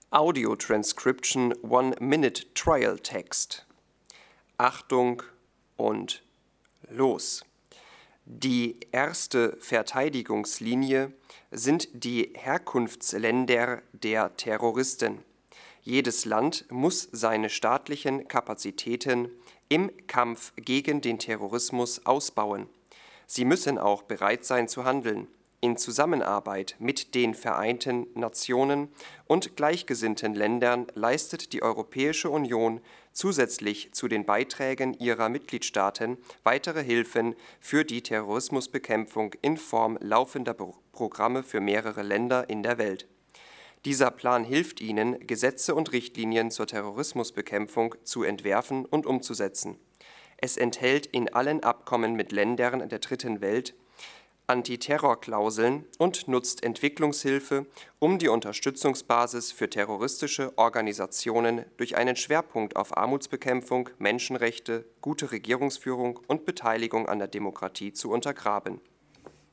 Audio Transcription 1-Minute Trial Text. Achtung und los! Die erste Verteidigungslinie sind die Herkunftsländer der Terroristen. Jedes Land muss seine staatlichen Kapazitäten im Kampf gegen den Terrorismus ausbauen. Sie müssen auch bereit sein zu handeln, in Zusammenarbeit mit den Vereinten Nationen und gleichgesinnten Ländern leistet die Europäische Union zusätzlich zu den Beiträgen ihrer Mitgliedstaaten weitere Hilfen für die Terrorismusbekämpfung in Form laufender Programme für mehrere Länder in der Welt. Dieser Plan hilft ihnen, Gesetze und Richtlinien zur Terrorismusbekämpfung zu entwerfen und umzusetzen. Es enthält in allen Abkommen mit Ländern der Dritten Welt Antiterrorklauseln und nutzt Entwicklungshilfe, um die Unterstützungsbasis für terroristische Organisationen durch einen Schwerpunkt auf Armutsbekämpfung, Menschenrechte, gute Regierungsführung und Beteiligung an der Demokratie zu untergraben